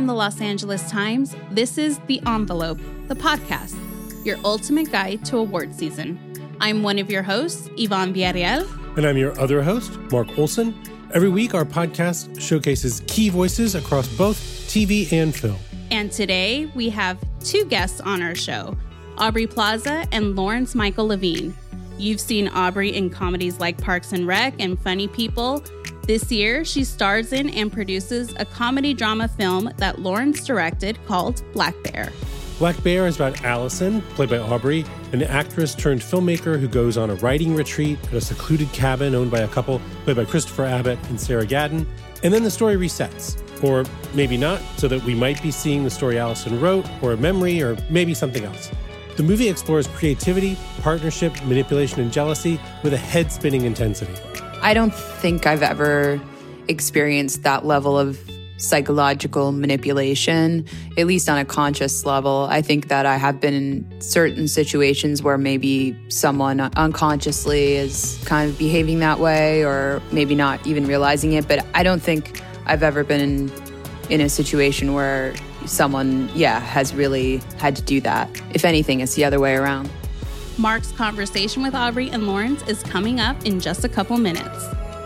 the Los Angeles Times, this is The Envelope, the podcast, your ultimate guide to award season. I'm one of your hosts, Yvonne Villarreal. And I'm your other host, Mark Olson. Every week, our podcast showcases key voices across both TV and film. And today, we have two guests on our show, Aubrey Plaza and Lawrence Michael Levine. You've seen Aubrey in comedies like Parks and Rec and Funny People. This year, she stars in and produces a comedy drama film that Lawrence directed called Black Bear. Black Bear is about Allison, played by Aubrey, an actress turned filmmaker who goes on a writing retreat at a secluded cabin owned by a couple played by Christopher Abbott and Sarah Gadon. And then the story resets. Or maybe not, so that we might be seeing the story Allison wrote, or a memory, or maybe something else. The movie explores creativity, partnership, manipulation, and jealousy with a head-spinning intensity. I don't think I've ever experienced that level of psychological manipulation, at least on a conscious level. I think that I have been in certain situations where maybe someone unconsciously is kind of behaving that way or maybe not even realizing it. But I don't think I've ever been in a situation where someone, has really had to do that. If anything, it's the other way around. Mark's conversation with Aubrey and Lawrence is coming up in just a couple minutes.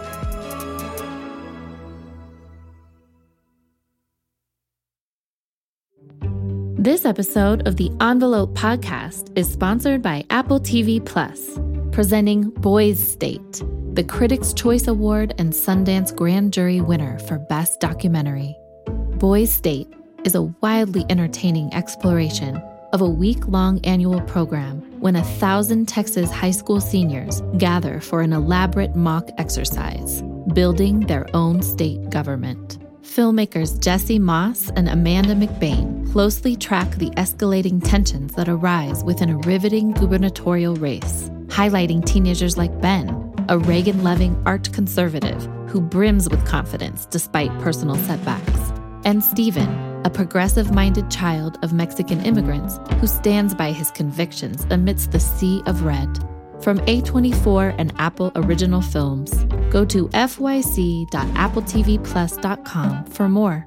This episode of the Envelope podcast is sponsored by Apple TV Plus, presenting Boys State, the Critics' Choice Award and Sundance Grand Jury winner for Best Documentary. Boys State is a wildly entertaining exploration of a week-long annual program when 1,000 Texas high school seniors gather for an elaborate mock exercise, building their own state government. Filmmakers Jesse Moss and Amanda McBain closely track the escalating tensions that arise within a riveting gubernatorial race, highlighting teenagers like Ben, a Reagan-loving art conservative who brims with confidence despite personal setbacks, and Stephen, a progressive-minded child of Mexican immigrants who stands by his convictions amidst the sea of red. From A24 and Apple Original Films, go to fyc.appletvplus.com for more.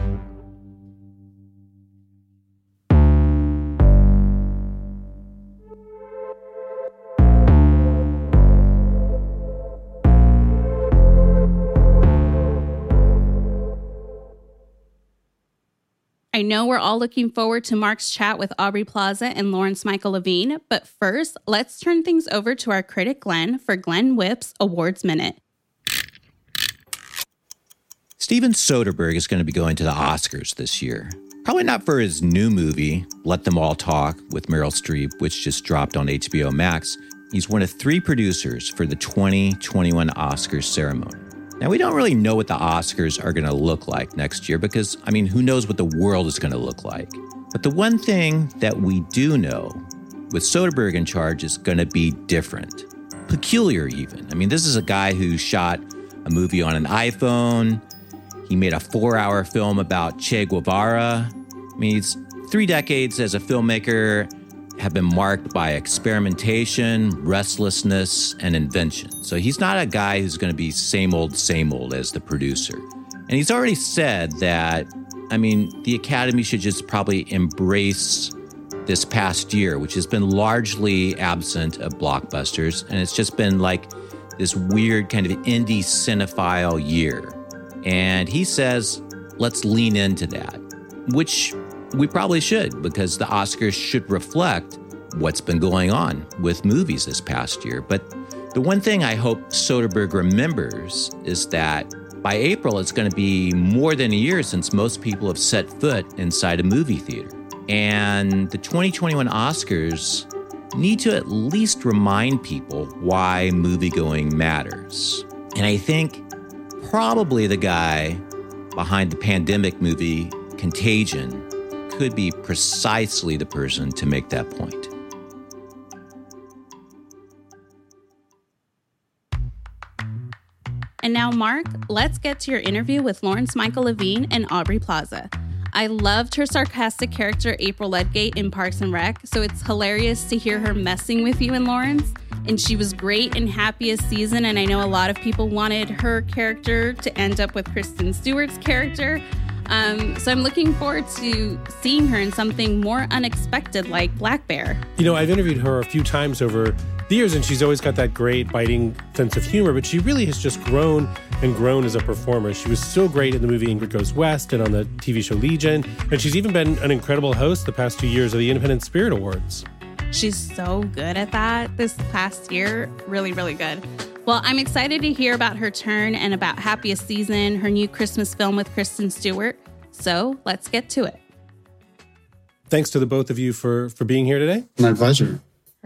I know we're all looking forward to Mark's chat with Aubrey Plaza and Lawrence Michael Levine, but first, let's turn things over to our critic Glenn for Glenn Whipp's Awards Minute. Steven Soderbergh is going to be going to the Oscars this year. Probably not for his new movie, Let Them All Talk, with Meryl Streep, which just dropped on HBO Max. He's one of 3 producers for the 2021 Oscars ceremony. Now, we don't really know what the Oscars are going to look like next year because, who knows what the world is going to look like. But the one thing that we do know, with Soderbergh in charge, is going to be different. Peculiar, even. This is a guy who shot a movie on an iPhone. He made a 4-hour film about Che Guevara. He's 3 decades as a filmmaker have been marked by experimentation, restlessness, and invention. So he's not a guy who's going to be same old as the producer. And he's already said that, the Academy should just probably embrace this past year, which has been largely absent of blockbusters. And it's just been like this weird kind of indie cinephile year. And he says, let's lean into that, which we probably should, because the Oscars should reflect what's been going on with movies this past year. But the one thing I hope Soderbergh remembers is that by April, it's going to be more than a year since most people have set foot inside a movie theater. And the 2021 Oscars need to at least remind people why moviegoing matters. And I think probably the guy behind the pandemic movie Contagion could be precisely the person to make that point. And now, Mark, let's get to your interview with Lawrence Michael Levine and Aubrey Plaza. I loved her sarcastic character, April Ludgate, in Parks and Rec, so it's hilarious to hear her messing with you and Lawrence. And she was great in Happiest Season, and I know a lot of people wanted her character to end up with Kristen Stewart's character. So I'm looking forward to seeing her in something more unexpected like Black Bear. You know, I've interviewed her a few times over the years, and she's always got that great biting sense of humor, but she really has just grown and grown as a performer. She was so great in the movie Ingrid Goes West and on the TV show Legion, and she's even been an incredible host the past 2 years of the Independent Spirit Awards. She's so good at that this past year. Really, really good. Well, I'm excited to hear about her turn and about Happiest Season, her new Christmas film with Kristen Stewart. So let's get to it. Thanks to the both of you for being here today. My pleasure.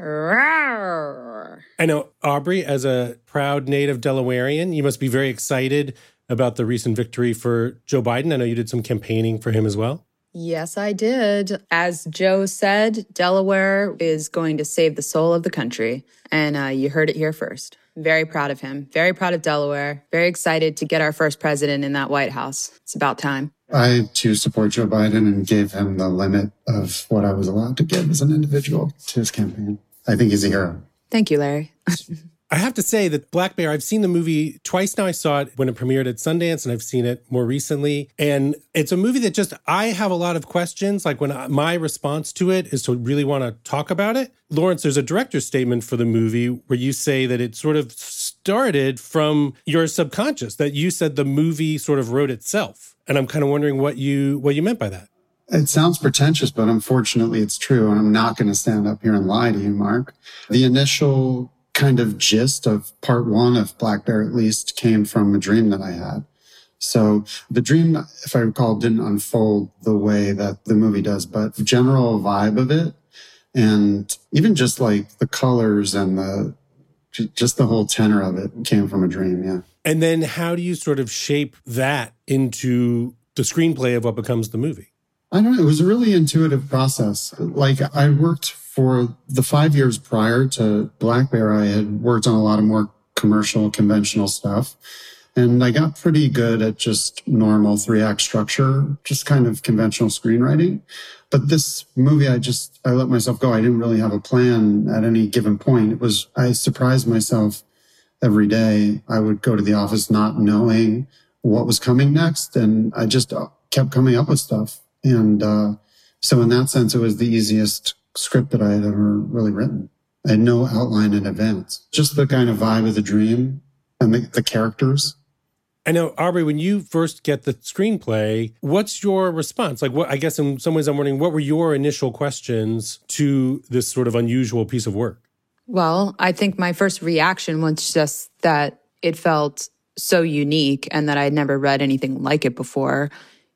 I know, Aubrey, as a proud native Delawarean, you must be very excited about the recent victory for Joe Biden. I know you did some campaigning for him as well. Yes, I did. As Joe said, Delaware is going to save the soul of the country. And you heard it here first. Very proud of him. Very proud of Delaware. Very excited to get our first president in that White House. It's about time. I, too, support Joe Biden and gave him the limit of what I was allowed to give as an individual to his campaign. I think he's a hero. Thank you, Larry. I have to say that Black Bear, I've seen the movie twice now. I saw it when it premiered at Sundance, and I've seen it more recently. And it's a movie that just, I have a lot of questions. Like my response to it is to really want to talk about it. Lawrence, there's a director's statement for the movie where you say that it sort of started from your subconscious, that you said the movie sort of wrote itself. And I'm kind of wondering what you meant by that. It sounds pretentious, but unfortunately it's true. And I'm not going to stand up here and lie to you, Mark. The initial kind of gist of part one of Black Bear, at least, came from a dream that I had. So the dream, if I recall, didn't unfold the way that the movie does, but the general vibe of it, and even just like the colors and just the whole tenor of it came from a dream. Yeah. And then how do you sort of shape that into the screenplay of what becomes the movie? I don't know. It was a really intuitive process. Like, I worked for the 5 years prior to Black Bear. I had worked on a lot of more commercial, conventional stuff. And I got pretty good at just normal 3-act structure, just kind of conventional screenwriting. But this movie, I let myself go. I didn't really have a plan at any given point. I surprised myself every day. I would go to the office not knowing what was coming next. And I just kept coming up with stuff. And so in that sense, it was the easiest script that I had ever really written. I had no outline in advance, just the kind of vibe of the dream and the characters. I know, Aubrey, when you first get the screenplay, what's your response? Like, I guess in some ways I'm wondering, what were your initial questions to this sort of unusual piece of work? Well, I think my first reaction was just that it felt so unique and that I'd never read anything like it before.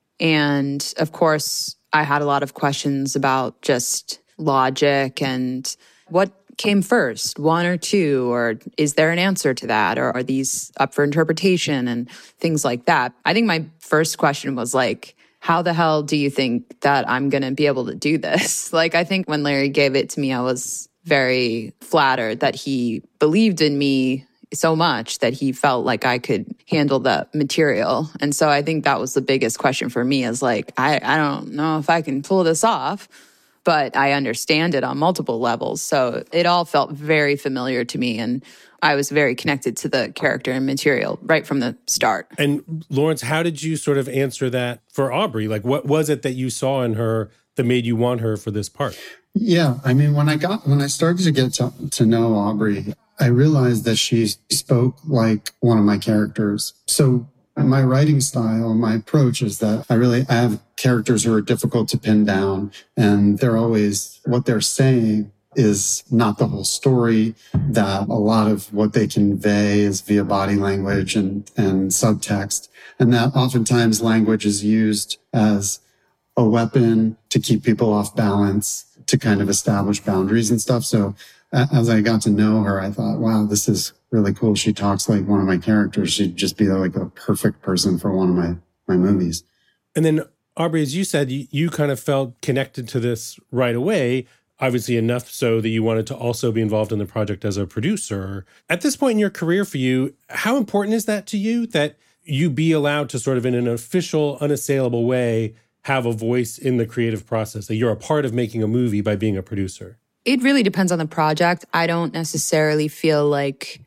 And of course, I had a lot of questions about just logic and what came first, 1 or 2, or is there an answer to that? Or are these up for interpretation and things like that? I think my first question was like, how the hell do you think that I'm going to be able to do this? Like, I think when Larry gave it to me, I was very flattered that he believed in me so much that he felt like I could handle the material. And so I think that was the biggest question for me, is like, I don't know if I can pull this off, but I understand it on multiple levels. So it all felt very familiar to me. And I was very connected to the character and material right from the start. And Lawrence, how did you sort of answer that for Aubrey? Like, what was it that you saw in her that made you want her for this part? Yeah. I mean, when I started to get to know Aubrey, I realized that she spoke like one of my characters. So my writing style, my approach is that I have characters who are difficult to pin down, and what they're saying is not the whole story, that a lot of what they convey is via body language and subtext. And that oftentimes language is used as a weapon to keep people off balance, to kind of establish boundaries and stuff. So as I got to know her, I thought, wow, this is really cool. She talks like one of my characters. She'd just be like a perfect person for one of my movies. And then, Aubrey, as you said, you kind of felt connected to this right away, obviously enough so that you wanted to also be involved in the project as a producer. At this point in your career for you, how important is that to you, that you be allowed to sort of in an official, unassailable way have a voice in the creative process, that you're a part of making a movie by being a producer? It really depends on the project. I don't necessarily feel like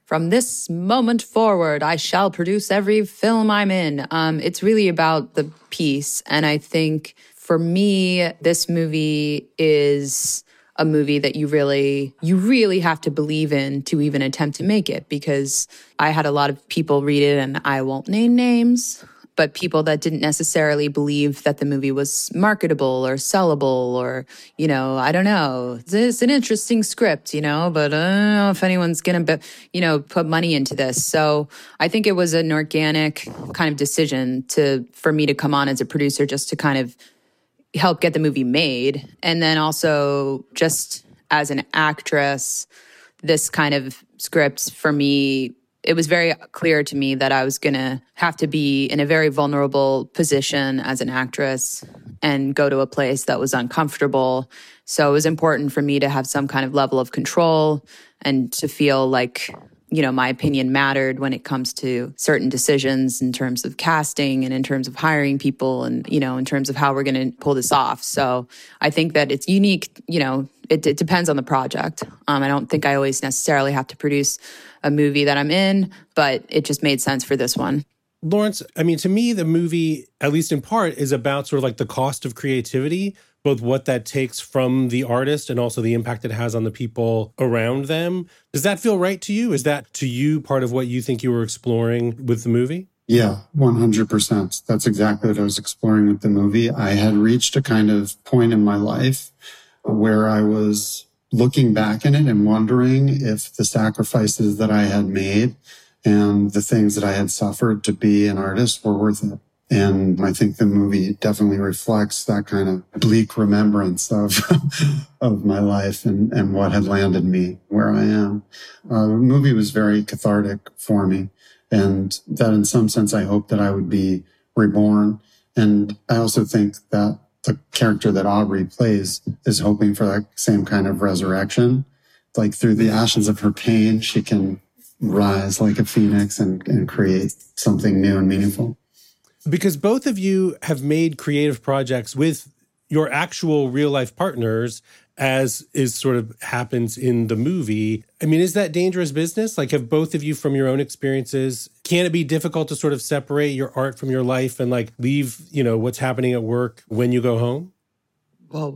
from this moment forward, I shall produce every film I'm in. It's really about the piece. And I think for me, this movie is a movie that you really have to believe in to even attempt to make it, because I had a lot of people read it, and I won't name names, but people that didn't necessarily believe that the movie was marketable or sellable, or, I don't know. It's an interesting script, but I don't know if anyone's going to, put money into this. So I think it was an organic kind of decision for me to come on as a producer, just to kind of help get the movie made. And then also just as an actress, this kind of script for me, it was very clear to me that I was going to have to be in a very vulnerable position as an actress and go to a place that was uncomfortable. So it was important for me to have some kind of level of control and to feel like, my opinion mattered when it comes to certain decisions in terms of casting and in terms of hiring people and, in terms of how we're going to pull this off. So I think that it's unique, it depends on the project. I don't think I always necessarily have to produce a movie that I'm in, but it just made sense for this one. Lawrence, to me, the movie, at least in part, is about sort of like the cost of creativity, both what that takes from the artist and also the impact it has on the people around them. Does that feel right to you? Is that, to you, part of what you think you were exploring with the movie? Yeah, 100%. That's exactly what I was exploring with the movie. I had reached a kind of point in my life where I was looking back in it and wondering if the sacrifices that I had made and the things that I had suffered to be an artist were worth it. And I think the movie definitely reflects that kind of bleak remembrance of of my life and what had landed me where I am. The movie was very cathartic for me, and that in some sense I hope that I would be reborn. And I also think that the character that Aubrey plays is hoping for that same kind of resurrection. Like through the ashes of her pain, she can rise like a phoenix and create something new and meaningful. Because both of you have made creative projects with your actual real life partners, as is sort of happens in the movie. Is that dangerous business? Like, have both of you, from your own experiences, can it be difficult to sort of separate your art from your life and like leave, what's happening at work when you go home? Well,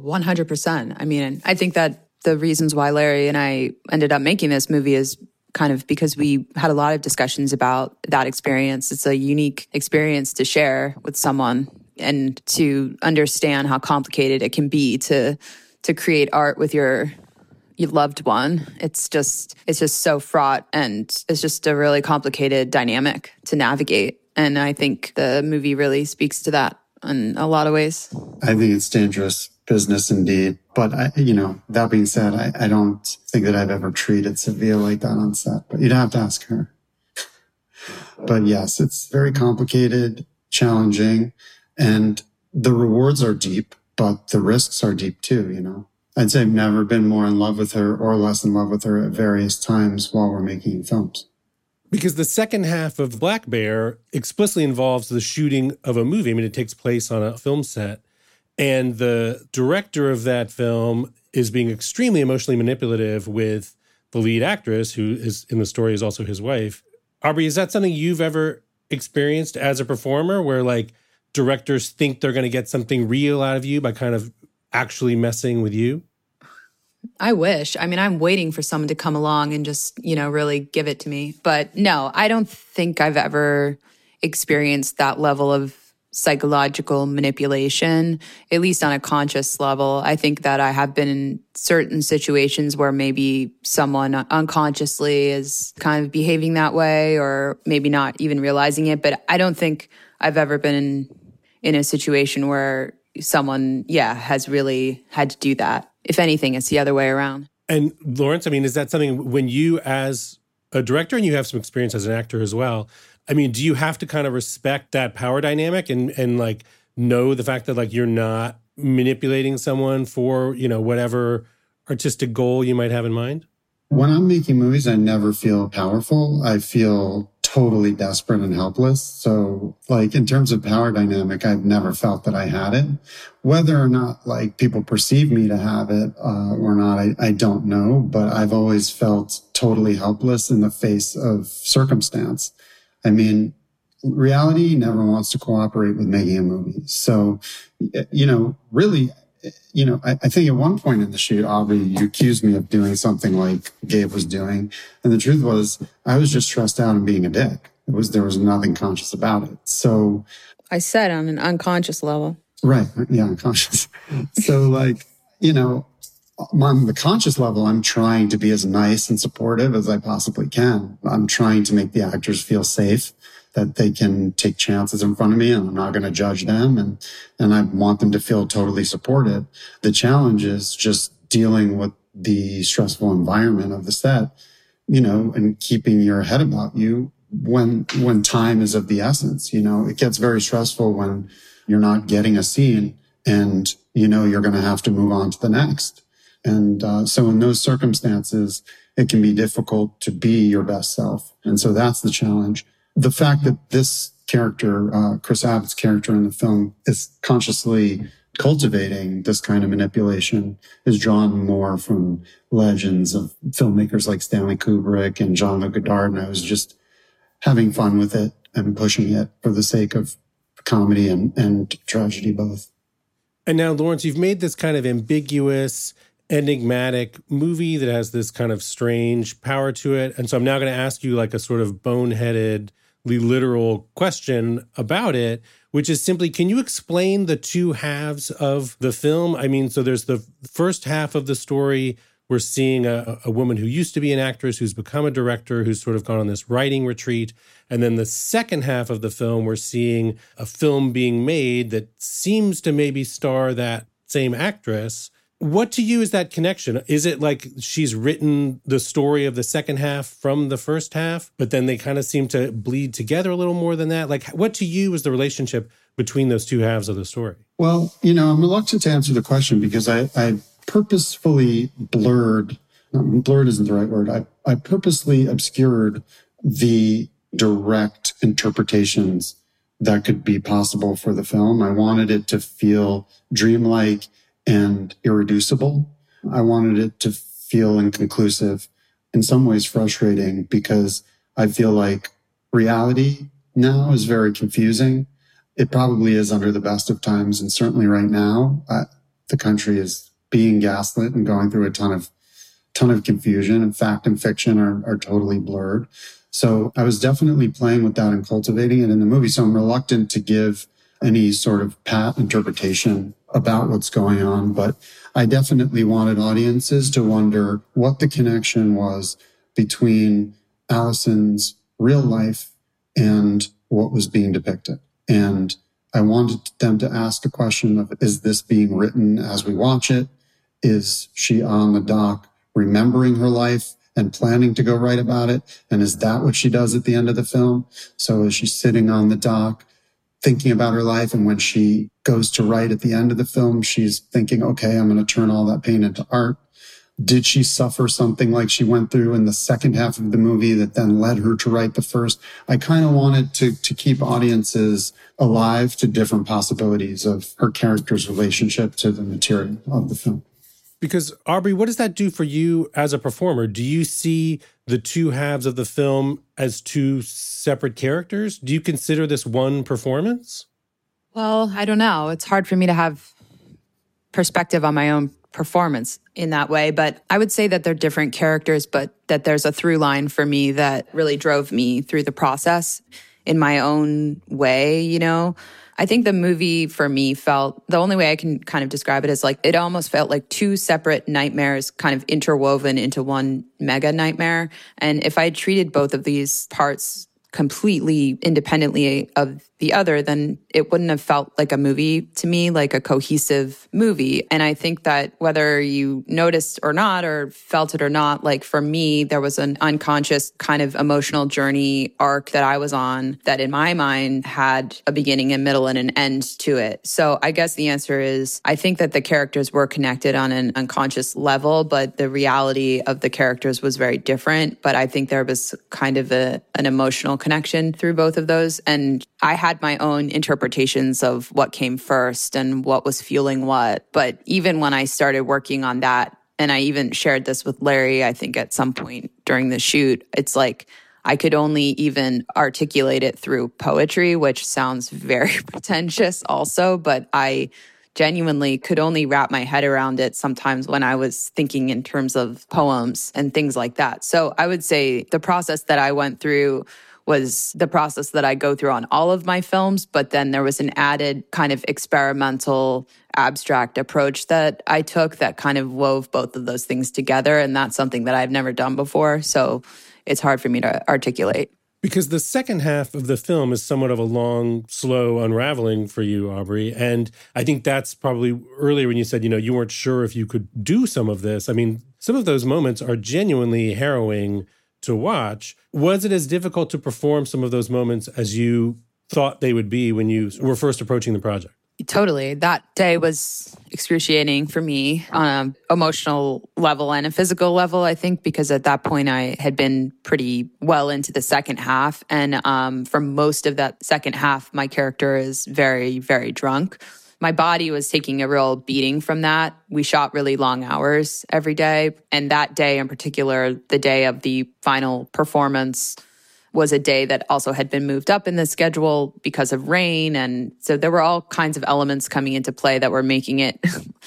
100%. I think that the reasons why Larry and I ended up making this movie is kind of because we had a lot of discussions about that experience. It's a unique experience to share with someone and to understand how complicated it can be to create art with your loved one. It's just so fraught, and it's just a really complicated dynamic to navigate. And I think the movie really speaks to that in a lot of ways. I think it's dangerous business indeed. But, that being said, I don't think that I've ever treated Sevilla like that on set. But you'd have to ask her. But yes, it's very complicated, challenging, and the rewards are deep, but the risks are deep too, I'd say I've never been more in love with her or less in love with her at various times while we're making films. Because the second half of Black Bear explicitly involves the shooting of a movie. It takes place on a film set. And the director of that film is being extremely emotionally manipulative with the lead actress, who is in the story is also his wife. Aubrey, is that something you've ever experienced as a performer, where like directors think they're going to get something real out of you by kind of actually messing with you? I wish. I'm waiting for someone to come along and just, really give it to me. But no, I don't think I've ever experienced that level of psychological manipulation, at least on a conscious level. I think that I have been in certain situations where maybe someone unconsciously is kind of behaving that way, or maybe not even realizing it. But I don't think I've ever been in a situation where someone, has really had to do that. If anything, it's the other way around. And Lawrence, is that something when you as a director, and you have some experience as an actor as well, do you have to kind of respect that power dynamic and like know the fact that like you're not manipulating someone for, whatever artistic goal you might have in mind? When I'm making movies, I never feel powerful. I feel totally desperate and helpless. So like in terms of power dynamic, I've never felt that I had it. Whether or not like people perceive me to have it or not, I don't know. But I've always felt totally helpless in the face of circumstance. I mean, reality never wants to cooperate with making a movie. So, really, I think at one point in the shoot, Aubrey, you accused me of doing something like Gabe was doing. And the truth was, I was just stressed out and being a dick. There was nothing conscious about it. So I said on an unconscious level. Right. Yeah, unconscious. So like, on the conscious level, I'm trying to be as nice and supportive as I possibly can. I'm trying to make the actors feel safe, that they can take chances in front of me and I'm not going to judge them. And I want them to feel totally supported. The challenge is just dealing with the stressful environment of the set, and keeping your head about you when time is of the essence. It gets very stressful when you're not getting a scene and, you're going to have to move on to the next. And so in those circumstances, it can be difficult to be your best self. And so that's the challenge. The fact that this character, Chris Abbott's character in the film, is consciously cultivating this kind of manipulation is drawn more from legends of filmmakers like Stanley Kubrick and Jean-Luc Godard, who's just having fun with it and pushing it for the sake of comedy and tragedy both. And now, Lawrence, you've made this kind of ambiguous, enigmatic movie that has this kind of strange power to it. And so I'm now going to ask you like a sort of boneheadedly literal question about it, which is simply, can you explain the two halves of the film? I mean, so there's the first half of the story. We're seeing a woman who used to be an actress, who's become a director, who's sort of gone on this writing retreat. And then the second half of the film, we're seeing a film being made that seems to maybe star that same actress. What to you is that connection? Is it like she's written the story of the second half from the first half, but then they kind of seem to bleed together a little more than that? Like, what to you is the relationship between those two halves of the story? Well, I'm reluctant to answer the question because I purposefully blurred isn't the right word. I purposely obscured the direct interpretations that could be possible for the film. I wanted it to feel dreamlike and irreducible. I wanted it to feel inconclusive, in some ways frustrating, because I feel like reality now is very confusing. It probably is under the best of times. And certainly right now, the country is being gaslit and going through a ton of confusion, and fact and fiction are totally blurred. So I was definitely playing with that and cultivating it in the movie. So I'm reluctant to give any sort of pat interpretation about what's going on, but I definitely wanted audiences to wonder what the connection was between Allison's real life and what was being depicted. And I wanted them to ask a question of, is this being written as we watch it? Is she on the dock remembering her life and planning to go write about it? And is that what she does at the end of the film? So is she sitting on the dock thinking about her life, and when she goes to write at the end of the film, she's thinking, okay, I'm going to turn all that pain into art? Did she suffer something like she went through in the second half of the movie that then led her to write the first? I kind of wanted to keep audiences alive to different possibilities of her character's relationship to the material of the film. Because, Aubrey, what does that do for you as a performer? Do you see the two halves of the film as two separate characters? Do you consider this one performance? Well, I don't know. It's hard for me to have perspective on my own performance in that way. But I would say that they're different characters, but that there's a through line for me that really drove me through the process in my own way, I think the movie for me felt, the only way I can kind of describe it is like, it almost felt like two separate nightmares kind of interwoven into one mega nightmare. And if I had treated both of these parts completely independently of the other, then it wouldn't have felt like a movie to me, like a cohesive movie. And I think that whether you noticed or not, or felt it or not, like for me, there was an unconscious kind of emotional journey arc that I was on that in my mind had a beginning, a middle, and an end to it. So I guess the answer is, I think that the characters were connected on an unconscious level, but the reality of the characters was very different. But I think there was kind of an emotional connection through both of those. And I had my own interpretations of what came first and what was fueling what. But even when I started working on that, and I even shared this with Larry, I think at some point during the shoot, it's like I could only even articulate it through poetry, which sounds very pretentious also, but I genuinely could only wrap my head around it sometimes when I was thinking in terms of poems and things like that. So I would say the process that I went through was the process that I go through on all of my films, but then there was an added kind of experimental, abstract approach that I took that kind of wove both of those things together. And that's something that I've never done before. So it's hard for me to articulate. Because the second half of the film is somewhat of a long, slow unraveling for you, Aubrey. And I think that's probably earlier when you said, you weren't sure if you could do some of this. I mean, some of those moments are genuinely harrowing to watch. Was it as difficult to perform some of those moments as you thought they would be when you were first approaching the project? Totally. That day was excruciating for me on an emotional level and a physical level, I think, because at that point I had been pretty well into the second half. And for most of that second half, my character is very, very drunk. My body was taking a real beating from that. We shot really long hours every day. And that day in particular, the day of the final performance, was a day that also had been moved up in the schedule because of rain. And so there were all kinds of elements coming into play that were making it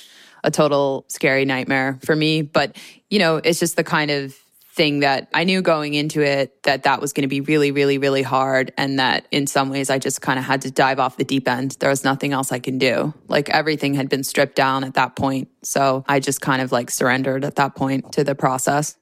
a total scary nightmare for me. But, it's just the kind of thing that I knew going into it that was going to be really, really, really hard. And that in some ways I just kind of had to dive off the deep end. There was nothing else I can do. Like everything had been stripped down at that point. So I just kind of like surrendered at that point to the process.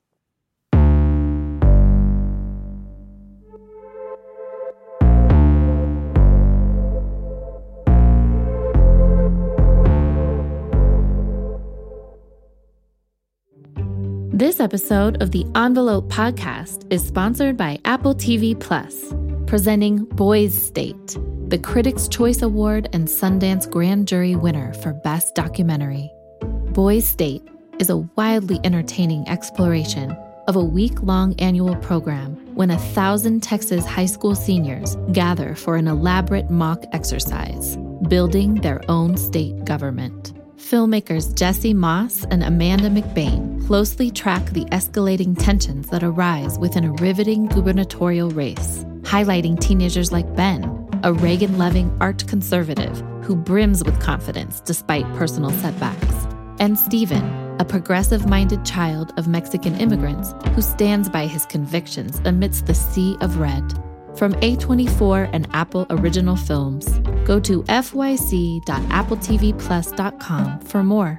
This episode of the Envelope podcast is sponsored by Apple TV Plus, presenting Boys State, the Critics' Choice Award and Sundance Grand Jury winner for Best Documentary. Boys State is a wildly entertaining exploration of a week-long annual program when 1,000 Texas high school seniors gather for an elaborate mock exercise, building their own state government. Filmmakers Jesse Moss and Amanda McBain closely track the escalating tensions that arise within a riveting gubernatorial race, highlighting teenagers like Ben, a Reagan-loving art conservative who brims with confidence despite personal setbacks, and Stephen, a progressive-minded child of Mexican immigrants who stands by his convictions amidst the sea of red. From A24 and Apple Original Films, go to fyc.appletvplus.com for more.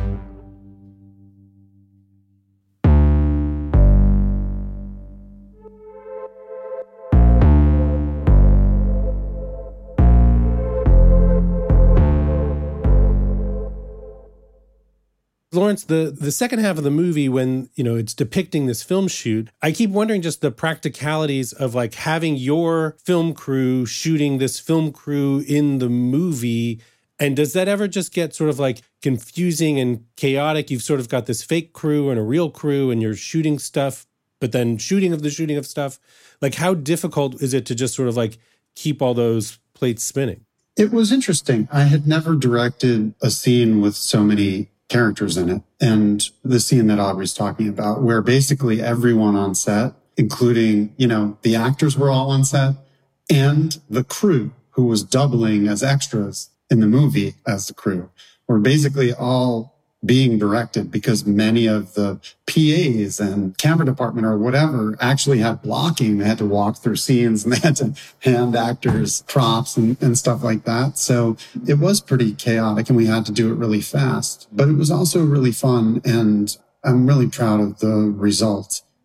Lawrence, the second half of the movie, when, it's depicting this film shoot, I keep wondering just the practicalities of like having your film crew shooting this film crew in the movie. And does that ever just get sort of like confusing and chaotic? You've sort of got this fake crew and a real crew and you're shooting stuff, but then shooting of stuff. Like how difficult is it to just sort of like keep all those plates spinning? It was interesting. I had never directed a scene with so many characters in it. And the scene that Aubrey's talking about, where basically everyone on set, including, the actors were all on set and the crew who was doubling as extras in the movie as the crew were basically all being directed because many of the PAs and camera department or whatever actually had blocking. They had to walk through scenes and they had to hand actors props and stuff like that. So it was pretty chaotic and we had to do it really fast, but it was also really fun. And I'm really proud of the result.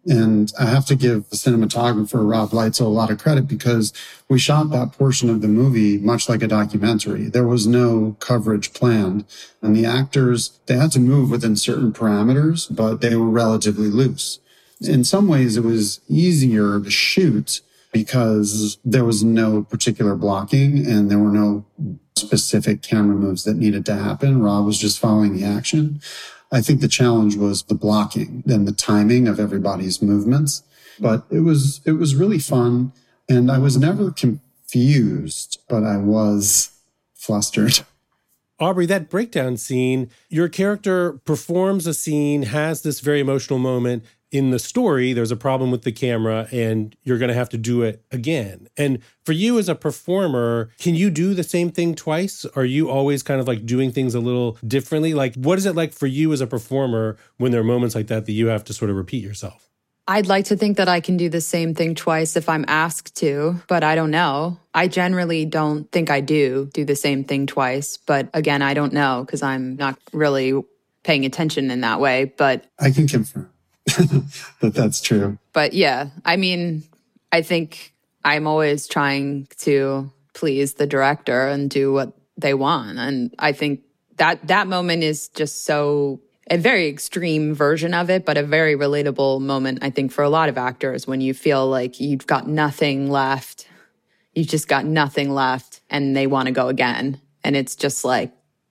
And I have to give the cinematographer, Rob Leitzel, a lot of credit because we shot that portion of the movie much like a documentary. There was no coverage planned. And the actors, they had to move within certain parameters, but they were relatively loose. In some ways, it was easier to shoot because there was no particular blocking and there were no specific camera moves that needed to happen. Rob was just following the action. I think the challenge was the blocking and the timing of everybody's movements. But it was really fun. And I was never confused, but I was flustered. Aubrey, that breakdown scene, your character performs a scene, has this very emotional moment. In the story, there's a problem with the camera and you're going to have to do it again. And for you as a performer, can you do the same thing twice? Are you always kind of like doing things a little differently? Like, what is it like for you as a performer when there are moments like that you have to sort of repeat yourself? I'd like to think that I can do the same thing twice if I'm asked to, but I don't know. I generally don't think I do the same thing twice. But again, I don't know because I'm not really paying attention in that way. But I can confirm. But that's true. But yeah, I mean, I think I'm always trying to please the director and do what they want. And I think that moment is just so a very extreme version of it, but a very relatable moment, I think, for a lot of actors when you feel like you've got nothing left. You've just got nothing left and they want to go again. And it's just like,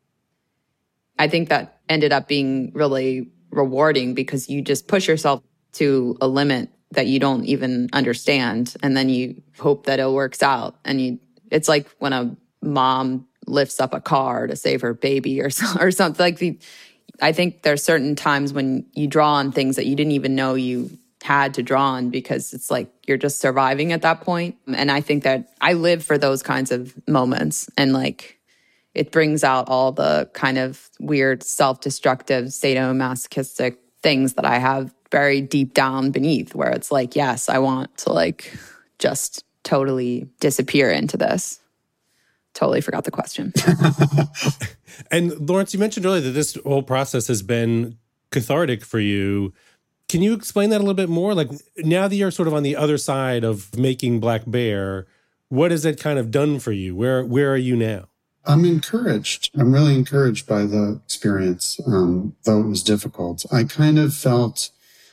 I think that ended up being really rewarding because you just push yourself to a limit that you don't even understand. And then you hope that it works out. And it's like when a mom lifts up a car to save her baby or something like I think there's certain times when you draw on things that you didn't even know you had to draw on because it's like you're just surviving at that point. And I think that I live for those kinds of moments. And like, it brings out all the kind of weird, self-destructive, sadomasochistic things that I have buried deep down beneath, where it's like, yes, I want to like just totally disappear into this. Totally forgot the question. And Lawrence, you mentioned earlier that this whole process has been cathartic for you. Can you explain that a little bit more? Like now that you're sort of on the other side of making Black Bear, what has it kind of done for you? Where are you now? I'm encouraged. I'm really encouraged by the experience, though it was difficult. I kind of felt,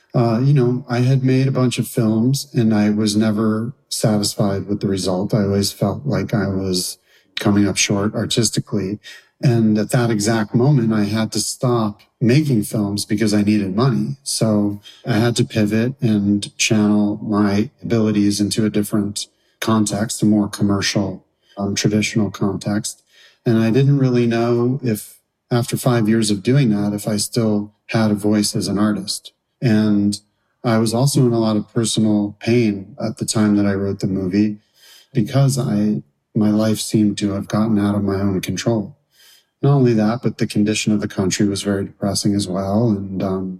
I had made a bunch of films and I was never satisfied with the result. I always felt like I was coming up short artistically. And at that exact moment, I had to stop making films because I needed money. So I had to pivot and channel my abilities into a different context, a more commercial, traditional context. And I didn't really know if, after 5 years of doing that, if I still had a voice as an artist. And I was also in a lot of personal pain at the time that I wrote the movie because my life seemed to have gotten out of my own control. Not only that, but the condition of the country was very depressing as well. And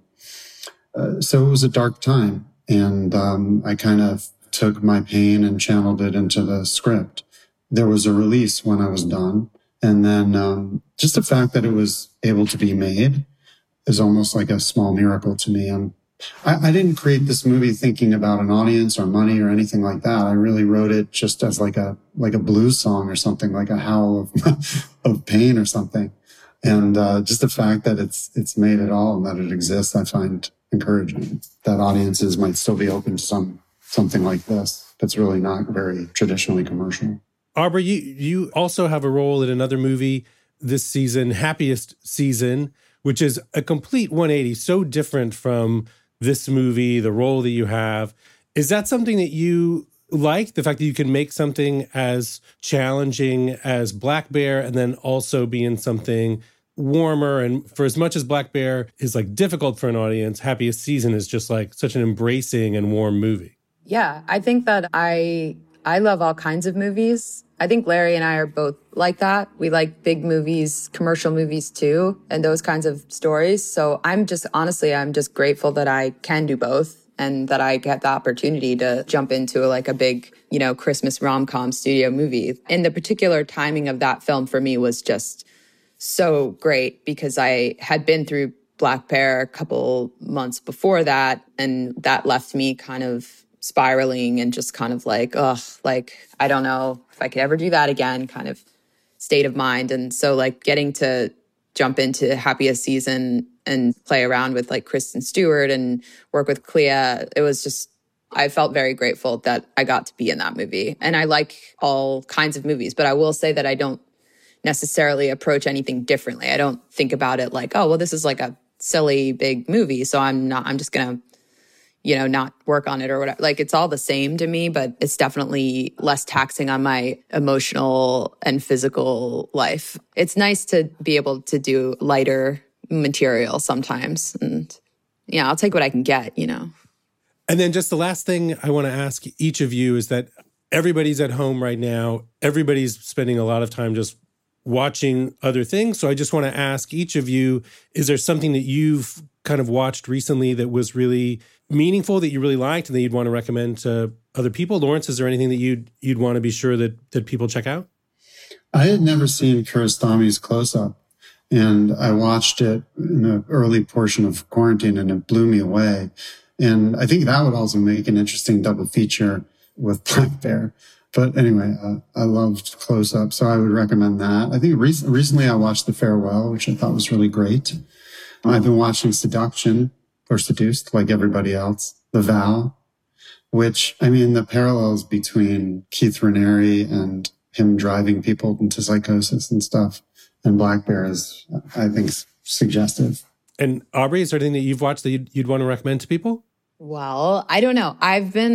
so it was a dark time. And I kind of took my pain and channeled it into the script. There was a release when I was done. And then just the fact that it was able to be made is almost like a small miracle to me. I didn't create this movie thinking about an audience or money or anything like that. I really wrote it just as like a blues song or something, like a howl of pain or something. And just the fact that it's made at all and that it exists, I find encouraging. That audiences might still be open to something like this that's really not very traditionally commercial. Aubrey, you also have a role in another movie this season, Happiest Season, which is a complete 180, so different from this movie, the role that you have. Is that something that you like, the fact that you can make something as challenging as Black Bear and then also be in something warmer? And for as much as Black Bear is like difficult for an audience, Happiest Season is just like such an embracing and warm movie. Yeah, I think that I love all kinds of movies. I think Larry and I are both like that. We like big movies, commercial movies too, and those kinds of stories. So I'm just grateful that I can do both and that I get the opportunity to jump into like a big, Christmas rom-com studio movie. And the particular timing of that film for me was just so great because I had been through Black Bear a couple months before that. And that left me kind of spiraling and just kind of like, I don't know if I could ever do that again kind of state of mind. And so like getting to jump into Happiest Season and play around with like Kristen Stewart and work with Clea, it was just, I felt very grateful that I got to be in that movie. And I like all kinds of movies, but I will say that I don't necessarily approach anything differently. I don't think about it like, oh, well, this is like a silly big movie, so I'm just going to, not work on it or whatever. Like, it's all the same to me, but it's definitely less taxing on my emotional and physical life. It's nice to be able to do lighter material sometimes. And yeah, I'll take what I can get, And then just the last thing I want to ask each of you is that everybody's at home right now. Everybody's spending a lot of time just watching other things. So I just want to ask each of you, is there something that you've kind of watched recently that was really meaningful, that you really liked, and that you'd want to recommend to other people? Lawrence, is there anything that you'd want to be sure that people check out? I had never seen Kiarostami's Close Up, and I watched it in the early portion of quarantine, and it blew me away. And I think that would also make an interesting double feature with Black Bear. But anyway, I loved Close Up, so I would recommend that. I think recently I watched The Farewell, which I thought was really great. I've been watching Seduction, or Seduced, like everybody else. The Vow, which, the parallels between Keith Raniere and him driving people into psychosis and stuff, and Black Bear is, I think, suggestive. And Aubrey, is there anything that you've watched that you'd want to recommend to people? Well, I don't know.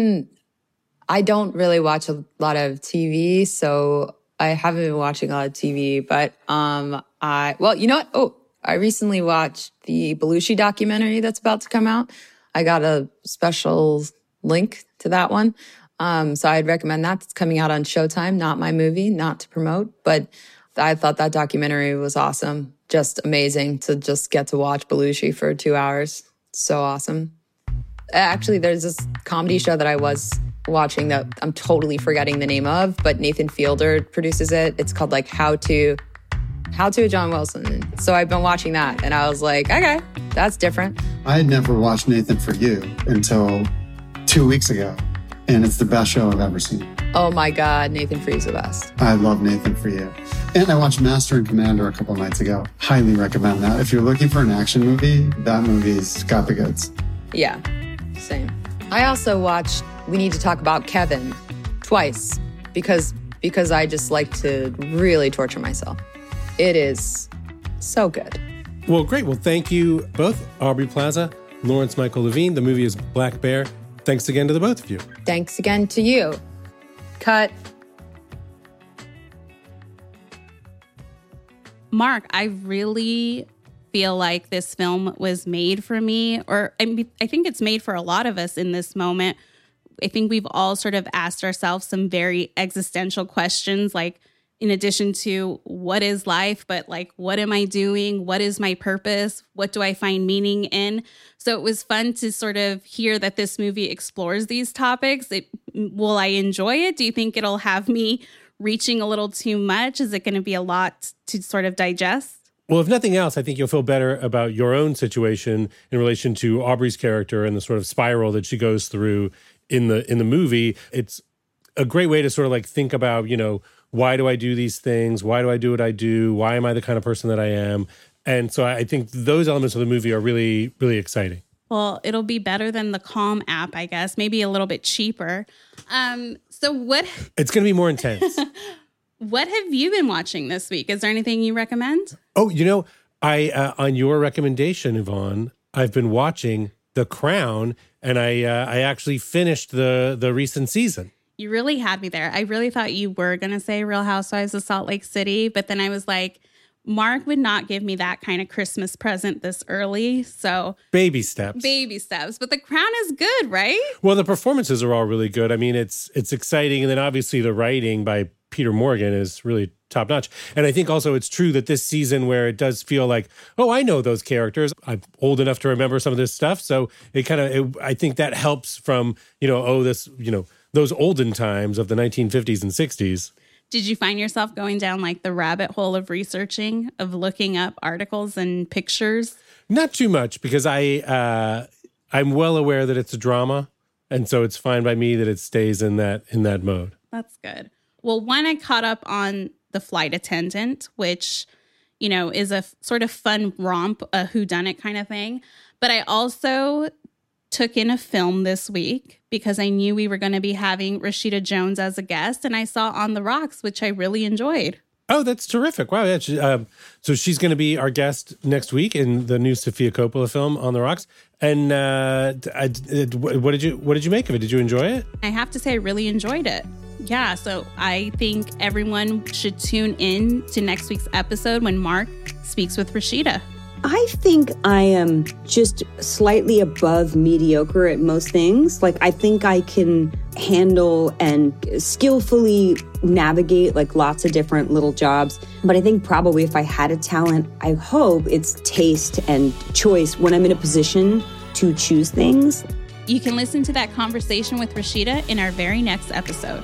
I don't really watch a lot of TV, so I haven't been watching a lot of TV, but you know what? Oh, I recently watched the Belushi documentary that's about to come out. I got a special link to that one. So I'd recommend that. It's coming out on Showtime, not my movie, not to promote, but I thought that documentary was awesome. Just amazing to just get to watch Belushi for 2 hours. So awesome. Actually, there's this comedy show that I was watching that I'm totally forgetting the name of, but Nathan Fielder produces it. It's called like How to John Wilson. So I've been watching that and I was like, okay, that's different. I had never watched Nathan For You until 2 weeks ago, and it's the best show I've ever seen. Oh my God, Nathan For You's the best. I love Nathan For You. And I watched Master and Commander a couple nights ago. Highly recommend that. If you're looking for an action movie, that movie's got the goods. Yeah, same. I also watched We Need to Talk About Kevin twice because I just like to really torture myself. It is so good. Well, great. Well, thank you both, Aubrey Plaza, Lawrence Michael Levine. The movie is Black Bear. Thanks again to the both of you. Thanks again to you. Cut. Mark, I really feel like this film was made for me, or I think it's made for a lot of us in this moment. I think we've all sort of asked ourselves some very existential questions, like, in addition to what is life, but like, what am I doing? What is my purpose? What do I find meaning in? So it was fun to sort of hear that this movie explores these topics. Will I enjoy it? Do you think it'll have me reaching a little too much? Is it going to be a lot to sort of digest? Well, if nothing else, I think you'll feel better about your own situation in relation to Aubrey's character and the sort of spiral that she goes through in the movie. It's a great way to sort of like think about, why do I do these things? Why do I do what I do? Why am I the kind of person that I am? And so I think those elements of the movie are really, really exciting. Well, it'll be better than the Calm app, I guess. Maybe a little bit cheaper. So what? It's going to be more intense. What have you been watching this week? Is there anything you recommend? Oh, I on your recommendation, Yvonne, I've been watching The Crown, and I actually finished the recent season. You really had me there. I really thought you were going to say Real Housewives of Salt Lake City, but then I was like, Mark would not give me that kind of Christmas present this early. So baby steps. But The Crown is good, right? Well, the performances are all really good. I mean, it's exciting. And then obviously the writing by Peter Morgan is really top notch. And I think also it's true that this season where it does feel like, oh, I know those characters. I'm old enough to remember some of this stuff. So I think that helps from, those olden times of the 1950s and 60s. Did you find yourself going down like the rabbit hole of researching, of looking up articles and pictures? Not too much, because I'm well aware that it's a drama, and so it's fine by me that it stays in that mode. That's good. Well, one, I caught up on The Flight Attendant, which, you know, is a sort of fun romp, a whodunit kind of thing. But I also took in a film this week because I knew we were going to be having Rashida Jones as a guest, and I saw On the Rocks, which I really enjoyed. Oh, that's terrific. Wow. Yeah, so she's going to be our guest next week in the new Sofia Coppola film, On the Rocks. And what did you make of it? Did you enjoy it? I have to say I really enjoyed it. Yeah, so I think everyone should tune in to next week's episode when Mark speaks with Rashida. I think I am just slightly above mediocre at most things. Like, I think I can handle and skillfully navigate like lots of different little jobs. But I think probably if I had a talent, I hope it's taste and choice when I'm in a position to choose things. You can listen to that conversation with Rashida in our very next episode.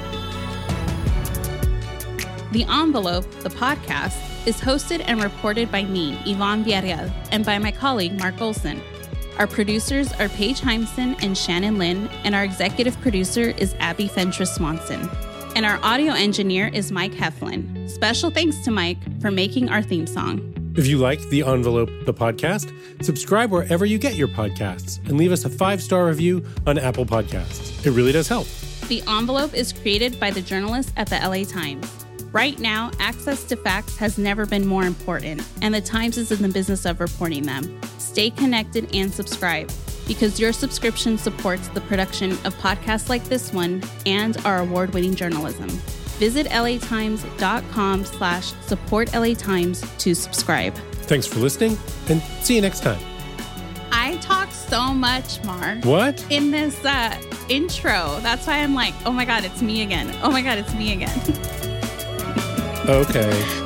The Envelope, the podcast, is hosted and reported by me, Yvonne Villarreal, and by my colleague, Mark Olson. Our producers are Paige Heimson and Shannon Lynn, and our executive producer is Abby Fentress Swanson. And our audio engineer is Mike Heflin. Special thanks to Mike for making our theme song. If you like The Envelope, the podcast, subscribe wherever you get your podcasts and leave us a 5-star review on Apple Podcasts. It really does help. The Envelope is created by the journalists at the LA Times. Right now, access to facts has never been more important, and the Times is in the business of reporting them. Stay connected and subscribe, because your subscription supports the production of podcasts like this one and our award-winning journalism. Visit latimes.com/support LA Times to subscribe. Thanks for listening, and see you next time. I talk so much, Mark. What? In this intro. That's why I'm like, oh my God, it's me again. Oh my God, it's me again. Okay.